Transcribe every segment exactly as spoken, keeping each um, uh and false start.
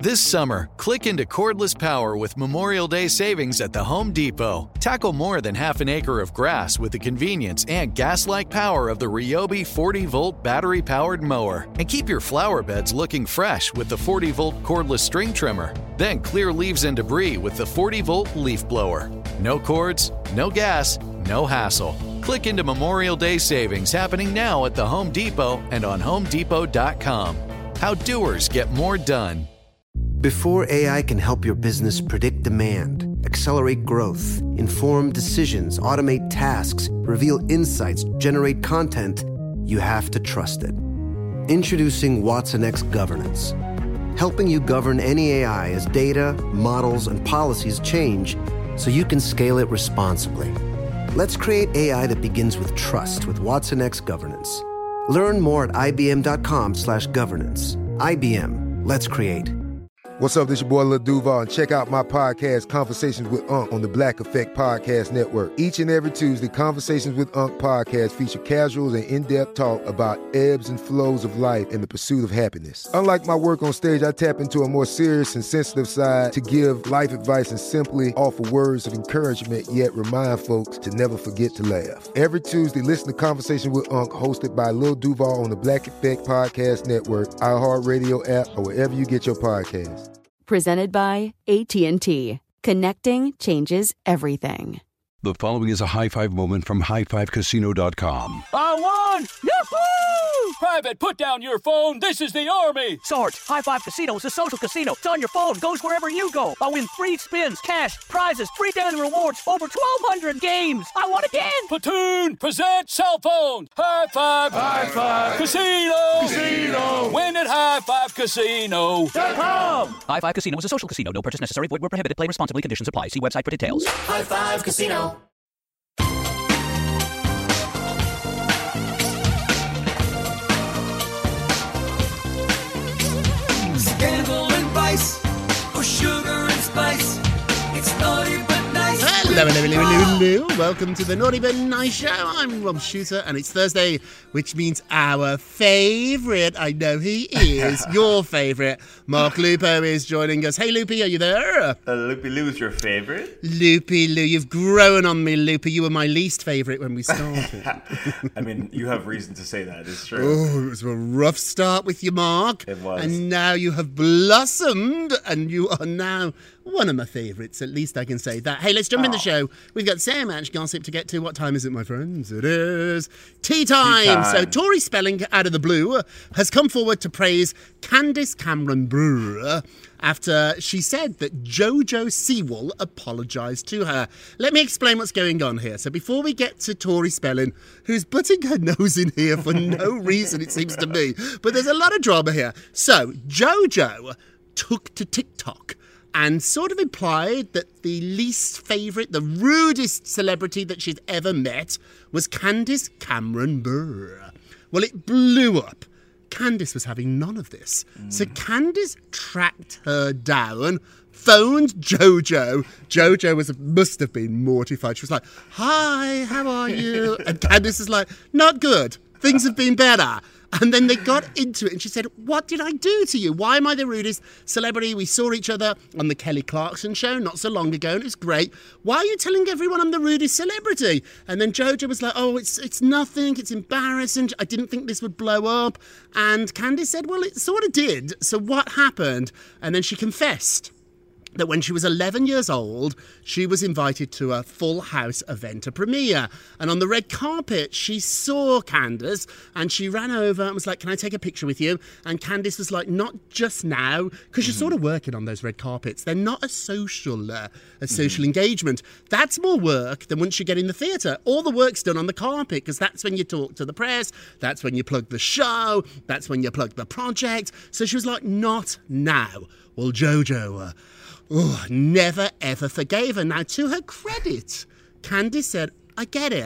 This summer, click into cordless power with Memorial Day savings at the Home Depot. Tackle more than half an acre of grass with the convenience and gas-like power of the Ryobi forty-volt battery-powered mower. And keep your flower beds looking fresh with the forty-volt cordless string trimmer. Then clear leaves and debris with the forty-volt leaf blower. No cords, no gas, no hassle. Click into Memorial Day savings happening now at the Home Depot and on home depot dot com. How doers get more done. Before A I can help your business predict demand, accelerate growth, inform decisions, automate tasks, reveal insights, generate content, you have to trust it. Introducing watsonx Governance, helping you govern any A I as data, models, and policies change so you can scale it responsibly. Let's create A I that begins with trust with watsonx Governance. Learn more at ibm.com slash governance. I B M. Let's create. What's up, this your boy Lil Duval, and check out my podcast, Conversations with Unc, on the Black Effect Podcast Network. Each and every Tuesday, Conversations with Unc podcast feature casuals and in-depth talk about ebbs and flows of life and the pursuit of happiness. Unlike my work on stage, I tap into a more serious and sensitive side to give life advice and simply offer words of encouragement, yet remind folks to never forget to laugh. Every Tuesday, listen to Conversations with Unc, hosted by Lil Duval on the Black Effect Podcast Network, iHeartRadio app, or wherever you get your podcasts. Presented by A T and T. Connecting changes everything. The following is a high five moment from high five casino dot com. I won! Yahoo! Private, put down your phone. This is the Army. Sarge, High Five Casino is a social casino. It's on your phone. Goes wherever you go. I win free spins, cash, prizes, free daily rewards, over twelve hundred games. I won again. Platoon, present cell phone. High Five. High Five. Casino. Casino. Win at high five casino dot com. High Five Casino is a social casino. No purchase necessary. Void where prohibited. Play responsibly. Conditions apply. See website for details. High Five Casino. Scandal and vice, or sugar and spice. It's naughty but nice. Hello, hello, hello, hello, hello. Welcome to the Naughty But Nice Show. I'm Rob Shooter, and it's Thursday, which means our favourite, I know he is, your favourite, Mark Lupo is joining us. Hey, Loopy, are you there? Uh, Loopy Lou's your favourite? Loopy Lou, you've grown on me, Loopy. You were my least favourite when we started. I mean, you have reason to say that, it's true. Oh, it was a rough start with you, Mark. It was. And now you have blossomed, and you are now one of my favourites. At least I can say that. Hey, let's jump oh. in the show. We've got so much gossip to get to. What time is it, my friends? It is tea time. Tea time. So Tori Spelling, out of the blue, has come forward to praise Candace Cameron Bure after she said that Jojo Siwa apologised to her. Let me explain what's going on here. So before we get to Tori Spelling, who's putting her nose in here for no reason, it seems to me, but there's a lot of drama here. So Jojo took to TikTok and sort of implied that the least favourite, the rudest celebrity that she'd ever met was Candace Cameron Bure. Well, it blew up. Candace was having none of this. Mm. So Candace tracked her down, phoned Jojo. Jojo was must have been mortified. She was like, "Hi, how are you?" And Candace is like, "Not good. Things have been better." And then they got into it, and she said, "What did I do to you? Why am I the rudest celebrity? We saw each other on the Kelly Clarkson show not so long ago, and it was great. Why are you telling everyone I'm the rudest celebrity?" And then Jojo was like, "Oh, it's it's nothing. It's embarrassing. I didn't think this would blow up." And Candace said, "Well, it sort of did. So what happened?" And then she confessed that when she was eleven years old, she was invited to a Full House event, a premiere. And on the red carpet, she saw Candace, and she ran over and was like, "Can I take a picture with you?" And Candace was like, "Not just now," because you're sort of working on those red carpets. They're not a social, uh, a social mm-hmm. engagement. That's more work than once you get in the theatre. All the work's done on the carpet, because that's when you talk to the press, that's when you plug the show, that's when you plug the project. So she was like, "Not now." Well, Jojo... Uh, Oh, never ever forgave her. Now, to her credit, Candace said, "I get it.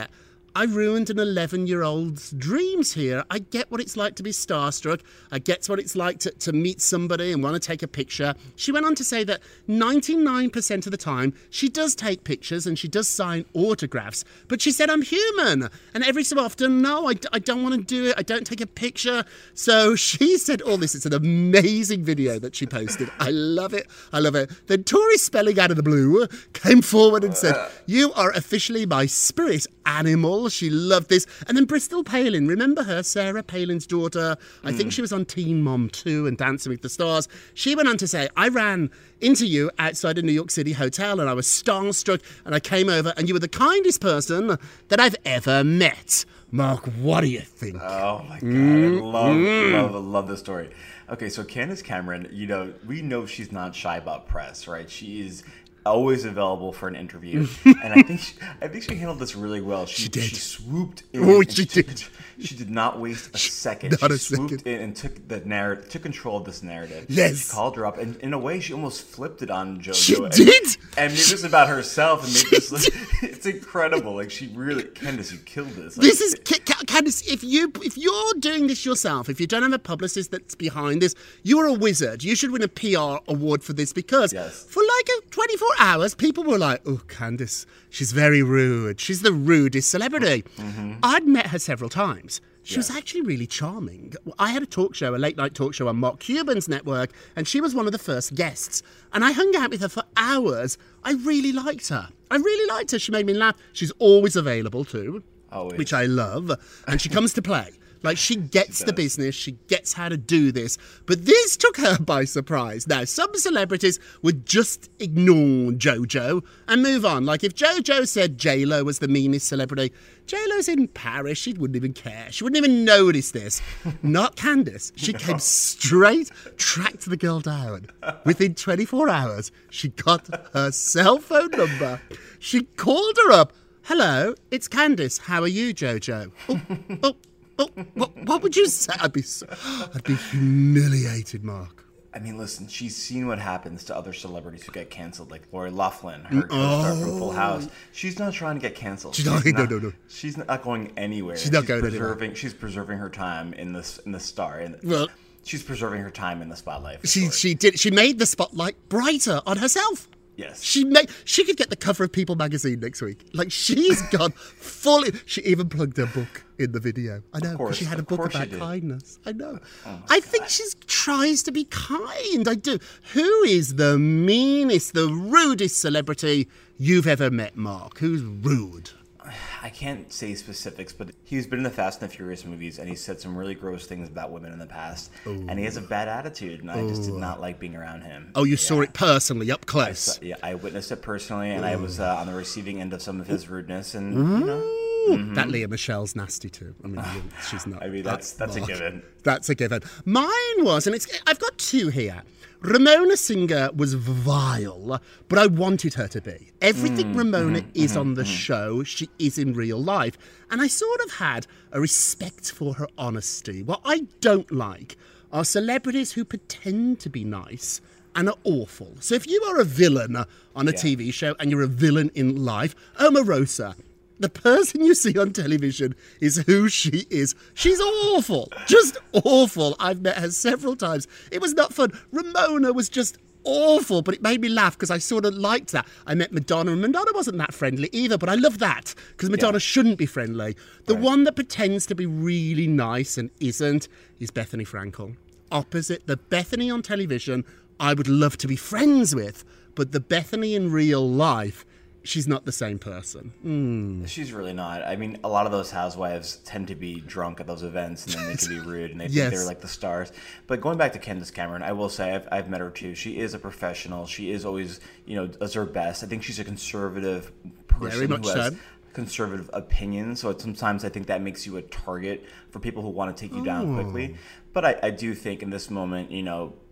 I ruined an eleven-year-old's dreams here. I get what it's like to be starstruck. I get what it's like to, to meet somebody and want to take a picture. She went on to say that ninety-nine percent of the time, she does take pictures and she does sign autographs. But she said, I'm human. And every so often, no, I, I don't want to do it. I don't take a picture. So she said all this. It's an amazing video that she posted. I love it. I love it. Then Tori Spelling, out of the blue, came forward and said, you are officially my spirit animal. She loved this. And then Bristol Palin, remember her, Sarah Palin's daughter? I mm. think she was on Teen Mom two and Dancing with the Stars. She went on to say, I ran into you outside a New York City hotel and I was starstruck and I came over and you were the kindest person that I've ever met. Mark, what do you think? Oh my God, Mm. I love, Mm. love, love this story. Okay, so Candace Cameron, you know, we know she's not shy about press, right? She is always available for an interview, and I think she, I think she handled this really well. She, She did. She swooped in. Oh, and she took- did. She did not waste a second. Not she a swooped second. in and took the narrative, took control of this narrative. Yes. She called her up, and in a way, she almost flipped it on JoJo. She and, did? and made this about herself, and made this. Like, it's incredible. Like she really, Candace, you killed this. Like, This is, Ca- Ca- Candice, if, you, if you're doing this yourself, if you don't have a publicist that's behind this, you're a wizard. You should win a P R award for this because Yes. for like a twenty-four hours, people were like, oh, Candice, she's very rude. She's the rudest celebrity. Mm-hmm. I'd met her several times. She Yes. was actually really charming. I had a talk show, a late night talk show on Mark Cuban's network, and she was one of the first guests. And I hung out with her for hours. I really liked her. I really liked her. She made me laugh. She's always available too. Always. Which I love. And she comes to play. Like, she gets She the does. business. She gets how to do this. But this took her by surprise. Now, some celebrities would just ignore JoJo and move on. Like, if JoJo said J-Lo was the meanest celebrity, J-Lo's in Paris. She wouldn't even care. She wouldn't even notice this. Not Candace. She came straight, tracked the girl down. Within twenty-four hours, she got her cell phone number. She called her up. Hello, it's Candace. How are you, JoJo? Oh, oh. Oh, what, what would you say? I'd be, so, I'd be humiliated, Mark. I mean, listen, she's seen what happens to other celebrities who get canceled, like Lori Loughlin, her co-star from Full House. She's not trying to get canceled. She's not- no, no, no. She's not going anywhere. She's not going anywhere. preserving, She's preserving her time in this in the star. In, Well- she's preserving her time in the spotlight. for She sure. she did she made the spotlight brighter on herself. Yes. She made she could get the cover of People magazine next week. Like, she's gone fully. She even plugged her book in the video. I know, because course, she had a of book course she about did. kindness. I know. Oh I think she tries to be kind. I do. Who is the meanest, the rudest celebrity you've ever met, Mark? Who's rude? I can't say specifics, but he's been in the Fast and the Furious movies, and he said some really gross things about women in the past. Ooh. And he has a bad attitude, and I just did not like being around him. Oh, you Yeah. saw it personally, up I close. saw- yeah, I witnessed it personally, and I was uh, on the receiving end of some of his rudeness, and you know. Ooh, That Leah Michelle's nasty too. I mean, she's not. I mean, that's that's a Mark. given. That's a given. Mine was, and it's I've got two here. Ramona Singer was vile, but I wanted her to be. Everything Mm, Ramona mhm, is mhm, on the mhm. show, she is in real life. And I sort of had a respect for her honesty. What I don't like are celebrities who pretend to be nice and are awful. So if you are a villain on a Yeah. T V show and you're a villain in life, Omarosa, the person you see on television is who she is. She's awful. Just awful. I've met her several times. It was not fun. Ramona was just awful, but it made me laugh because I sort of liked that. I met Madonna, and Madonna wasn't that friendly either, but I love that because Madonna Yeah. shouldn't be friendly. The Right. one that pretends to be really nice and isn't is Bethany Frankel. Opposite. The Bethany on television, I would love to be friends with, but the Bethany in real life, she's not the same person. Mm. She's really not. I mean, a lot of those housewives tend to be drunk at those events, and then they can be rude, and they think Yes. they're like the stars. But going back to Candace Cameron, I will say I've, I've met her too. She is a professional. She is always, you know, does her best. I think she's a conservative person Very much who has so. conservative opinions. So it, sometimes I think that makes you a target for people who want to take you down Oh. quickly. But I, I do think in this moment, you know,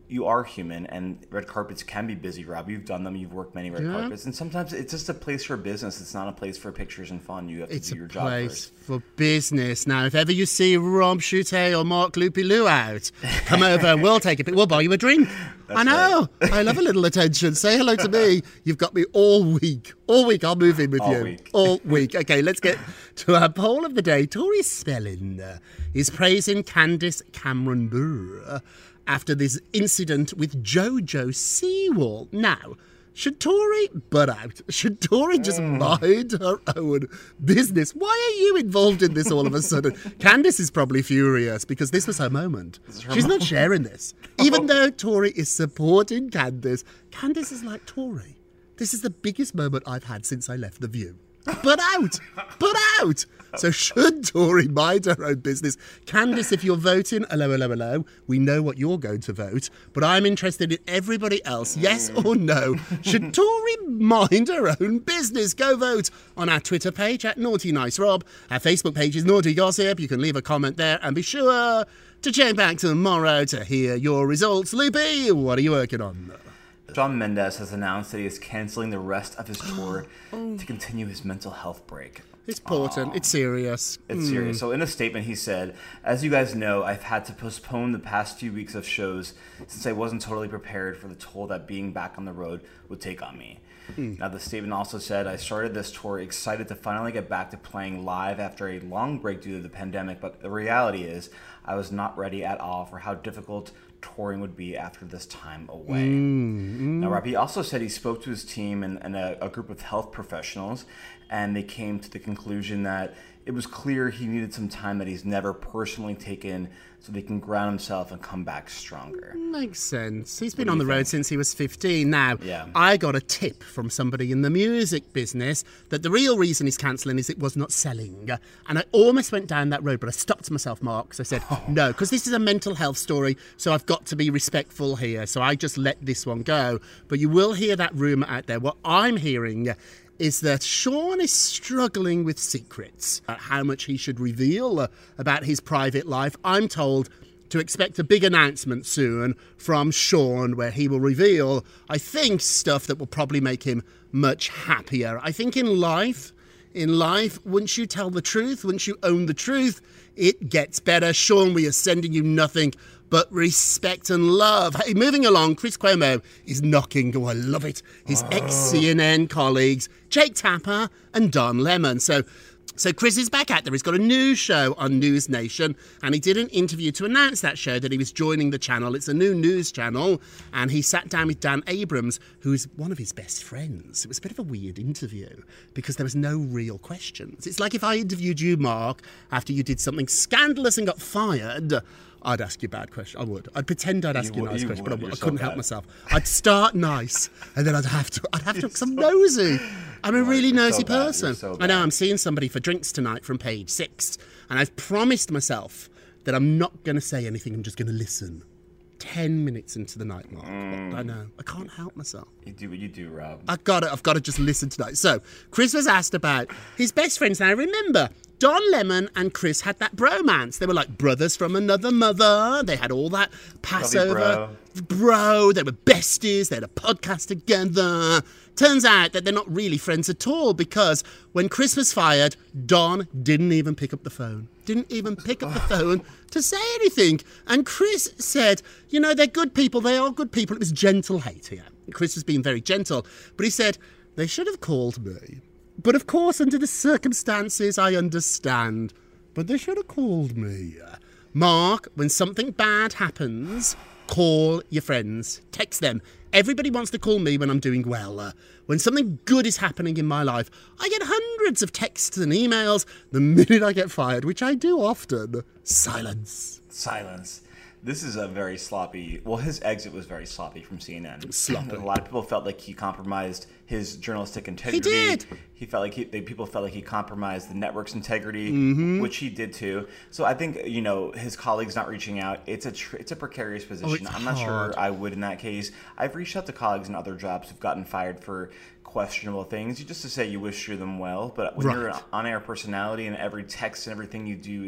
you are human, and red carpets can be busy, Rob. You've done them. You've worked many red Yeah. carpets, and sometimes it's just a place for business. It's not a place for pictures and fun. You have to It's do a your job place first. for business. Now, if ever you see Rob Chute or Mark Loopy-Loo out, come over and we'll take a pic. We'll buy you a drink. That's I know. right. I love a little attention. Say hello to me. You've got me all week. All week. I'll move in with All you. week. All week. Okay, let's get to our poll of the day. Tori Spelling uh, is praising Candace Cameron Bure after this incident with Jojo Sewell. Now, should Tori butt out? Should Tori just mind her own business? Why are you involved in this all of a sudden? Candace is probably furious because this was her moment. This is her She's not moment. sharing this. Even though Tori is supporting Candace, Candace is like, Tori, this is the biggest moment I've had since I left The View. Butt out! Butt out! So should Tori mind her own business? Candace, if you're voting, hello, hello, hello, we know what you're going to vote, but I'm interested in everybody else, yes or no. Should Tori mind her own business? Go vote on our Twitter page at Naughty Nice Rob. Our Facebook page is Naughty Gossip. You can leave a comment there and be sure to check back tomorrow to hear your results. Loopy, what are you working on? Shawn Mendes has announced that he is canceling the rest of his tour to continue his mental health break. It's important. It's serious. It's Mm. serious. So in a statement, he said, "As you guys know, I've had to postpone the past few weeks of shows since I wasn't totally prepared for the toll that being back on the road would take on me." Mm. Now, the statement also said, "I started this tour excited to finally get back to playing live after a long break due to the pandemic, but the reality is I was not ready at all for how difficult touring would be after this time away." Mm, mm. Now, Rob, he also said he spoke to his team and, and a, a group of health professionals, and they came to the conclusion that it was clear he needed some time that he's never personally taken so that he can ground himself and come back stronger. Makes sense. He's been What do on you the road think? since he was fifteen. Now, Yeah. I got a tip from somebody in the music business that the real reason he's cancelling is it was not selling. And I almost went down that road, but I stopped myself, Mark, because I said, no, because this is a mental health story, so I've got to be respectful here. So I just let this one go. But you will hear that rumour out there. What I'm hearing is that Sean is struggling with secrets, uh, how much he should reveal uh, about his private life. I'm told to expect a big announcement soon from Sean where he will reveal, I think, stuff that will probably make him much happier. I think in life, in life, once you tell the truth, once you own the truth, it gets better. Sean, we are sending you nothing but respect and love. Hey, moving along, Chris Cuomo is knocking, oh, I love it, his Oh. ex-C N N colleagues, Jake Tapper and Don Lemon. So, so Chris is back out there. He's got a news show on News Nation, and he did an interview to announce that show that he was joining the channel. It's a new news channel, and he sat down with Dan Abrams, who is one of his best friends. It was a bit of a weird interview because there was no real questions. It's like if I interviewed you, Mark, after you did something scandalous and got fired. I'd ask you a bad question. I would. I'd pretend I'd ask You you a would- nice you question, but I, would. would. I You're so couldn't help bad. myself. I'd start nice, and then I'd have to. I'd have to. Because I'm nosy. I'm a really You're so nosy bad. You're person. so I know. bad. I'm seeing somebody for drinks tonight from Page Six, and I've promised myself that I'm not going to say anything. I'm just going to listen. Ten minutes into the night, Mark. Mm. I know. I can't help myself. You do what you do, Rob. I've got to, I've got to just listen tonight. So, Chris was asked about his best friends. Now, remember, Don Lemon and Chris had that bromance. They were like brothers from another mother. They had all that Passover. Bro. They were besties. They had a podcast together. Turns out that they're not really friends at all because when Chris was fired, Don didn't even pick up the phone. Didn't even pick up the phone to say anything. And Chris said, you know, they're good people. They are good people. It was gentle hate here. Chris was being very gentle. But he said, they should have called me. But of course, under the circumstances, I understand. But they should have called me. Mark, when something bad happens, call your friends. Text them. Everybody wants to call me when I'm doing well. Uh, when something good is happening in my life, I get hundreds of texts and emails. The minute I get fired, which I do often, silence. Silence. This is a very sloppy... Well, his exit was very sloppy from C N N. Sloppy. A lot of people felt like he compromised his journalistic integrity. He did. He felt like he, they, people felt like he compromised the network's integrity, Mhm. which he did too. So I think, you know, his colleagues not reaching out, it's a tr- it's a precarious position. it's I'm not hard. sure I would in that case. I've reached out to colleagues in other jobs who've gotten fired for questionable things, just to say you wish you them well. But when Right. you're an on-air personality and every text and everything you do is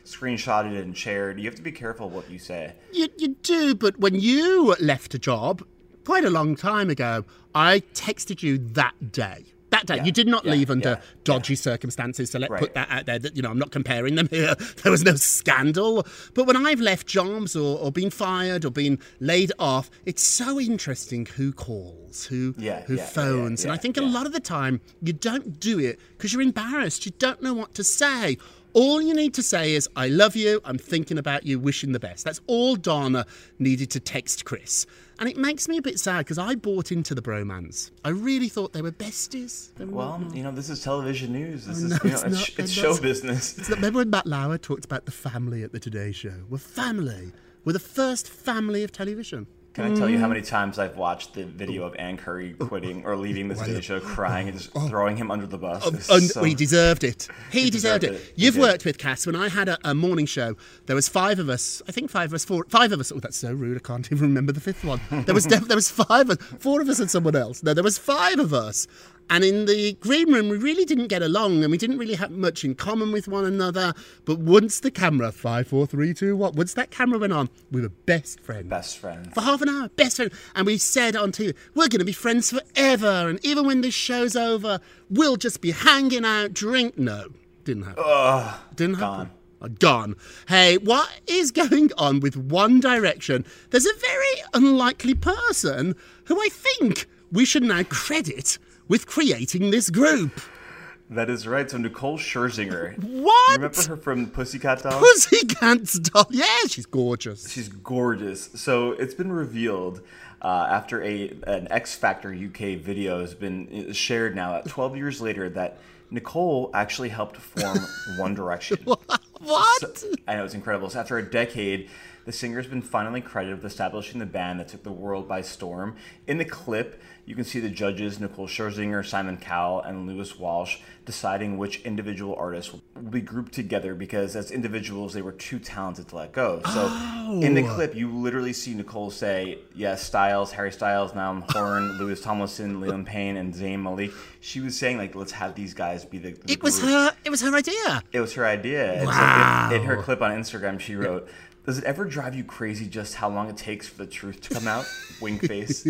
screenshotted it and shared. You have to be careful what you say. You, you do, but when you left a job quite a long time ago, I texted you that day. That day. Yeah, you did not yeah, leave under yeah, dodgy yeah. circumstances, so let's right. put that out there. That, you know, I'm not comparing them here. There was no scandal. But when I've left jobs or, or been fired or been laid off, it's so interesting who calls, who yeah, who yeah, phones. Yeah, yeah, and yeah, I think yeah. a lot of the time you don't do it because you're embarrassed. You don't know what to say. All you need to say is, I love you, I'm thinking about you, wishing the best. That's all Donna needed to text Chris. And it makes me a bit sad because I bought into the bromance. I really thought they were besties. They were well, not. you know, this is television news. This oh, is no, you know, it's, it's, not, it's it's show not, business. It's not, remember when Matt Lauer talked about the family at the Today Show? We're family. We're the first family of television. Can I tell you how many times I've watched the video of Ann Curry quitting or leaving the Today Show, crying and just oh. throwing him under the bus? Oh, so... well, he deserved it. He, he deserved, deserved it. it. You've worked with Cass. When I had a, a morning show, there was five of us. I think five of us. Four, five of us. Oh, that's so rude. I can't even remember the fifth one. There was there was five. Four of us and someone else. No, there was five of us. And in the green room, we really didn't get along and we didn't really have much in common with one another. But once the camera, five, four, three, two, one, once that camera went on, we were best friends. Best friends. For half an hour, best friends. And we said on T V, we're going to be friends forever. And even when this show's over, we'll just be hanging out, drink. No, didn't happen. Ugh, didn't gone. happen. Gone. Hey, what is going on with One Direction? There's a very unlikely person who I think we should now credit with creating this group. That is right. So Nicole Scherzinger. What? You remember her from Pussycat Dolls? Pussycat Dolls. Yeah, she's gorgeous. She's gorgeous. So it's been revealed uh, after a an X Factor U K video has been shared now, at twelve years later, that Nicole actually helped form One Direction. What? So, I know, it's incredible. So after a decade, the singer's been finally credited with establishing the band that took the world by storm. In the clip, you can see the judges, Nicole Scherzinger, Simon Cowell, and Lewis Walsh, deciding which individual artists will be grouped together because as individuals, they were too talented to let go. So oh. in the clip, you literally see Nicole say, yes, Styles, Harry Styles, Niall Horan, Louis Tomlinson, Liam Payne, and Zayn Malik. She was saying, like, let's have these guys be the, the It was group. her, it was her idea. It was her idea. And wow. so in, in her clip on Instagram, she wrote, does it ever drive you crazy just how long it takes for the truth to come out? Wink face.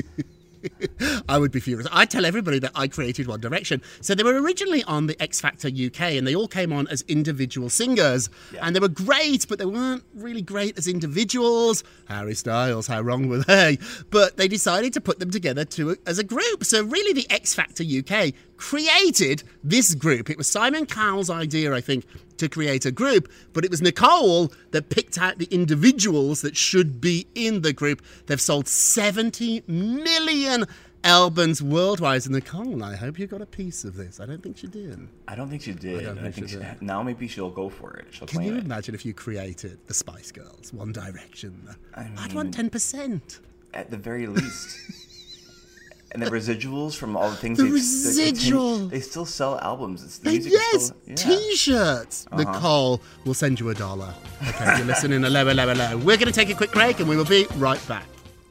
I would be furious. I tell everybody that I created One Direction. So they were originally on the X Factor U K and they all came on as individual singers. Yeah. And they were great, but they weren't really great as individuals. Harry Styles, how wrong were they? But they decided to put them together to, as a group. So really the X Factor U K created this group. It was Simon Cowell's idea, I think, to create a group, but it was Nicole that picked out the individuals that should be in the group. They've sold seventy million albums worldwide. And Nicole, I hope you got a piece of this. I don't think she did. I don't think she did. I don't think, I think she did. She, now maybe she'll go for it. She'll Can you it. imagine if you created the Spice Girls, One Direction? I mean, I'd want ten percent. At the very least. And the residuals from all the things the they, residual. They, they still sell albums. It's the they, music yes, still, yeah. T-shirts. Uh-huh. Nicole, we'll send you a dollar. Okay, you're listening to Lower, Lower, Lower. We're going to take a quick break and we will be right back.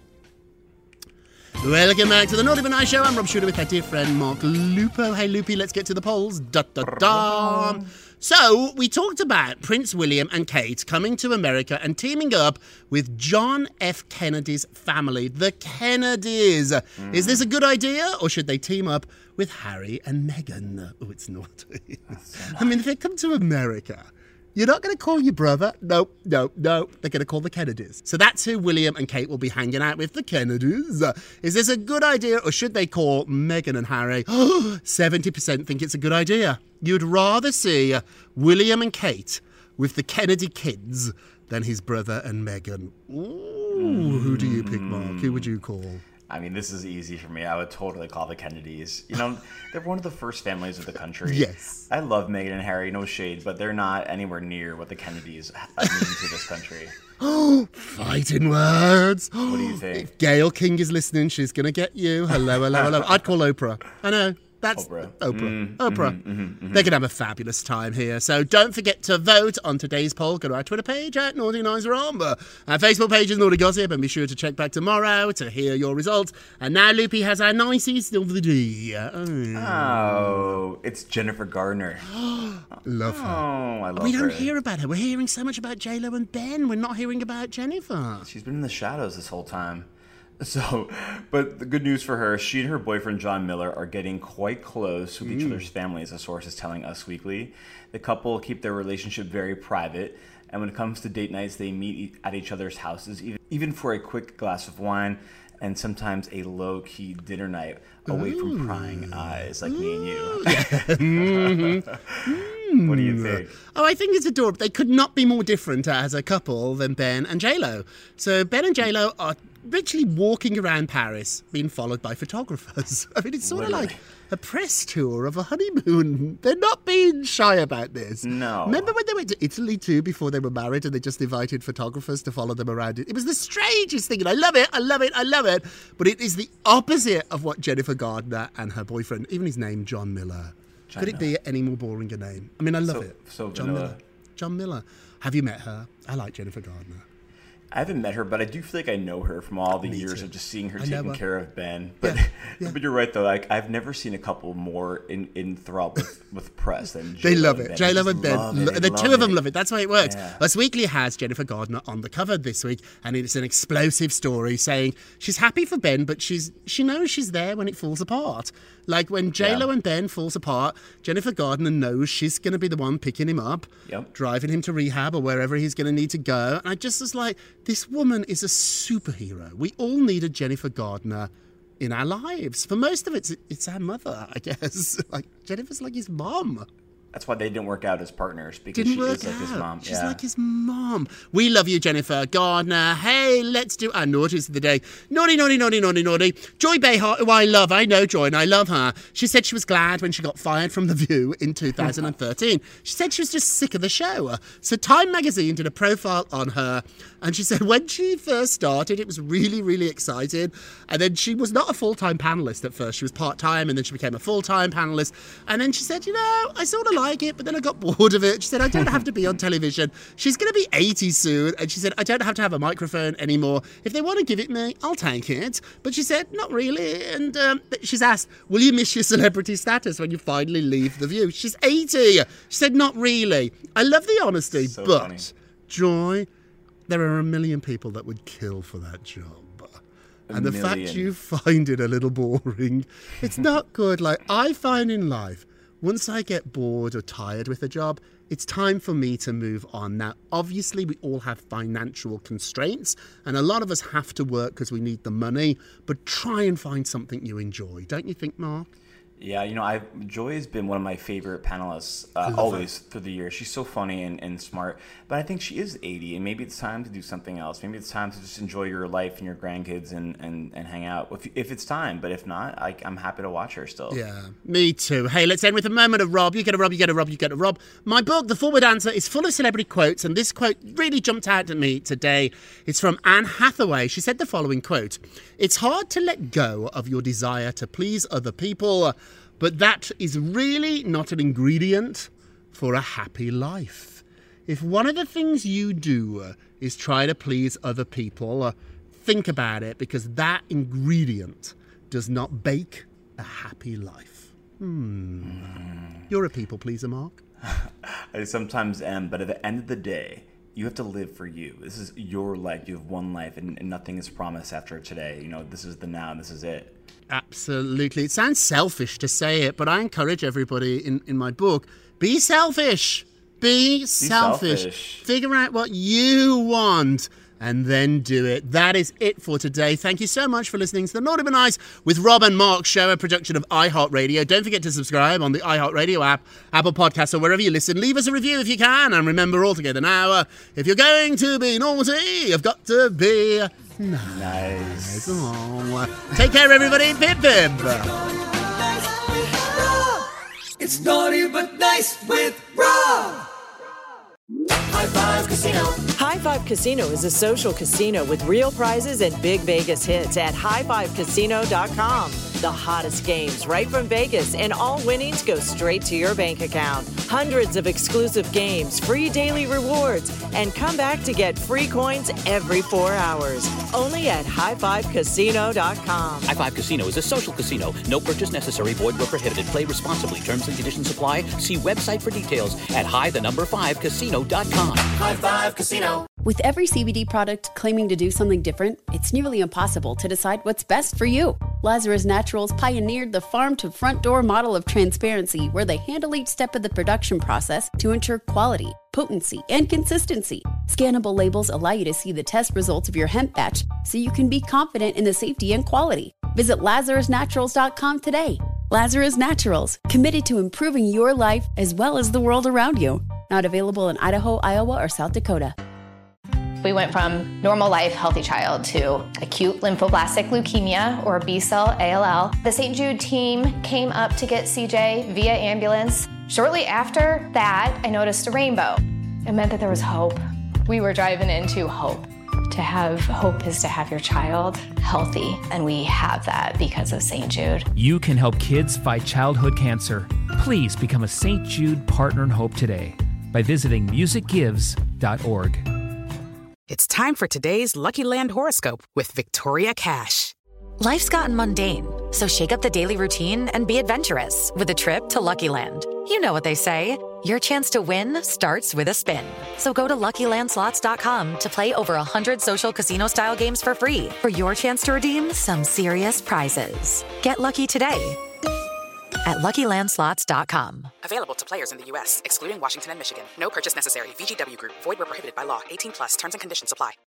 Welcome back to the Naughty But Nice Show. I'm Rob Shuter with our dear friend Mark Lupo. Hey, Loopy, let's get to the polls. Da da da. So, we talked about Prince William and Kate coming to America and teaming up with John F. Kennedy's family, the Kennedys. Mm. Is this a good idea, or should they team up with Harry and Meghan? Oh, it's not. So I mean, if they come to America, you're not going to call your brother. No, no, no. They're going to call the Kennedys. So that's who William and Kate will be hanging out with, the Kennedys. Uh, is this a good idea, or should they call Meghan and Harry? seventy percent think it's a good idea. You'd rather see uh, William and Kate with the Kennedy kids than his brother and Meghan. Ooh, mm. Who do you pick, Mark? Who would you call? I mean, this is easy for me. I would totally call the Kennedys. You know, they're one of the first families of the country. Yes. I love Meghan and Harry, no shade, but they're not anywhere near what the Kennedys mean to this country. Oh, fighting words. What do you think? If Gayle King is listening, she's going to get you. Hello, hello, hello. I'd call Oprah. I know. That's Oprah. Oprah. Mm, Oprah. Mm-hmm, mm-hmm, They're going to have a fabulous time here. So don't forget to vote on today's poll. Go to our Twitter page at Naughty Nice Rob. Our Facebook page is Naughty Gossip. And be sure to check back tomorrow to hear your results. And now Loopy has our nicest of the day. Oh, oh it's Jennifer Gardner. Love her. Oh, I love her. We don't hear about her. We're hearing so much about J Lo and Ben. We're not hearing about Jennifer. She's been in the shadows this whole time. So, but the good news for her, she and her boyfriend John Miller are getting quite close with mm. each other's families, a source is telling Us Weekly. The couple keep their relationship very private, and when it comes to date nights, they meet at each other's houses, even for a quick glass of wine, and sometimes a low-key dinner night away Ooh. from prying eyes like Ooh. me and you. mm-hmm. What do you think? Oh, I think it's adorable. They could not be more different as a couple than Ben and J Lo. So Ben and J Lo are literally walking around Paris being followed by photographers. I mean, it's sort Literally. of like a press tour of a honeymoon. They're not being shy about this. No. Remember when they went to Italy too before they were married and they just invited photographers to follow them around? It was the strangest thing, and I love it, I love it, I love it. But it is the opposite of what Jennifer Gardner and her boyfriend, even his name, John Miller. John Could it Miller. be any more boring a name? I mean, I love so, it. So John vanilla. Miller. John Miller. Have you met her? I like Jennifer Gardner. I haven't met her, but I do feel like I know her from all the Me years too. of just seeing her I taking never- care of Ben. But Yeah, yeah. but you're right though. Like I've never seen a couple more in enthralled with, with press than They J-Lo love and it. Ben. J Lo They and just Ben. love it. lo- They The love two of them it. love it. That's why it works. Yeah. Us Weekly has Jennifer Gardner on the cover this week, and it's an explosive story saying she's happy for Ben, but she's she knows she's there when it falls apart. Like when J Lo Yeah. and Ben falls apart, Jennifer Gardner knows she's going to be the one picking him up, Yep. driving him to rehab or wherever he's going to need to go. And I just was like, this woman is a superhero. We all need a Jennifer Gardner in our lives. For most of it, it's, it's our mother, I guess. Like Jennifer's like his mom. That's why they didn't work out as partners because Didn't she work is like out. his mom. She's yeah. like his mom. We love you, Jennifer Gardner. Hey, let's do our naughties of the day. Naughty, naughty, naughty, naughty, naughty. Joy Behar, who I love. I know Joy and I love her. She said she was glad when she got fired from The View in two thousand thirteen. She said she was just sick of the show. So Time Magazine did a profile on her, and she said when she first started, it was really, really exciting. And then she was not a full-time panellist at first. She was part-time, and then she became a full-time panellist. And then she said, you know, I sort of like it, but then I got bored of it. She said, I don't have to be on television. She's going to be eighty soon. And she said, I don't have to have a microphone anymore. If they want to give it me, I'll take it. But she said, not really. And um, she's asked, will you miss your celebrity status when you finally leave The View? She's eighty. She said, not really. I love the honesty, So but funny. Joy, there are a million people that would kill for that job. A And the million. fact you find it a little boring, it's not good. Like, I find in life, once I get bored or tired with a job, it's time for me to move on. Now, obviously, we all have financial constraints, and a lot of us have to work because we need the money, but try and find something you enjoy. Don't you think, Mark? Yeah, you know, I Joy has been one of my favorite panelists uh, love always through the years. She's so funny and, and smart, but I think she is eighty, and maybe it's time to do something else. Maybe it's time to just enjoy your life and your grandkids and, and, and hang out if, if it's time. But if not, I, I'm happy to watch her still. Yeah, me too. Hey, let's end with a moment of Rob. You get a Rob, you get a Rob, you get a Rob. My book, The Forward Answer, is full of celebrity quotes, and this quote really jumped out at me today. It's from Anne Hathaway. She said the following quote: "It's hard to let go of your desire to please other people, but that is really not an ingredient for a happy life. If one of the things you do is try to please other people, think about it, because that ingredient does not bake a happy life." Hmm. You're a people pleaser, Mark. I sometimes am, but at the end of the day, you have to live for you. This is your life. You have one life, and, and nothing is promised after today. You know, this is the now, and this is it. Absolutely. It sounds selfish to say it, but I encourage everybody in, in my book, be selfish. Be, Be selfish. selfish. Figure out what you want and then do it. That is it for today. Thank you so much for listening to the Naughty But Nice with Rob and Mark show, a production of iHeartRadio. Don't forget to subscribe on the iHeartRadio app, Apple Podcasts, or wherever you listen. Leave us a review if you can. And remember, all together now, uh, if you're going to be naughty, you've got to be nice. Nice. Oh, take care, everybody. Pip, pip. It's Naughty But Nice with Rob. High Five Casino. High Five Casino is a social casino with real prizes and big Vegas hits at high five casino dot com. the hottest games right from Vegas, and all winnings go straight to your bank account. Hundreds of exclusive games, free daily rewards, and come back to get free coins every four hours. Only at high five casino dot com. High Five Casino is a social casino. No purchase necessary. Void where prohibited. Play responsibly. Terms and conditions apply. See website for details at high the number five casino dot com. High Five Casino. With every C B D product claiming to do something different, it's nearly impossible to decide what's best for you. Lazarus Naturals pioneered the farm-to-front-door model of transparency, where they handle each step of the production process to ensure quality, potency, and consistency. Scannable labels allow you to see the test results of your hemp batch, so you can be confident in the safety and quality. Visit lazarus naturals dot com today. Lazarus Naturals, committed to improving your life as well as the world around you. Not available in Idaho, Iowa, or South Dakota. We went from normal life, healthy child to acute lymphoblastic leukemia, or B-cell A L L. The Saint Jude team came up to get C J via ambulance. Shortly after that, I noticed a rainbow. It meant that there was hope. We were driving into hope. To have hope is to have your child healthy, and we have that because of Saint Jude. You can help kids fight childhood cancer. Please become a Saint Jude Partner in Hope today by visiting music gives dot org. It's time for today's Lucky Land horoscope with Victoria Cash. Life's gotten mundane, so shake up the daily routine and be adventurous with a trip to Lucky Land. You know what they say, your chance to win starts with a spin. So go to lucky land slots dot com to play over one hundred social casino-style games for free for your chance to redeem some serious prizes. Get lucky today at lucky land slots dot com. Available to players in the U S, excluding Washington and Michigan. No purchase necessary. V G W Group. Void where prohibited by law. eighteen plus. Terms and conditions apply.